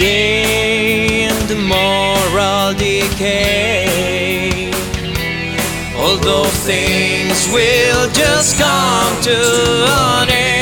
day in the moral decay. All those things will just come to an end.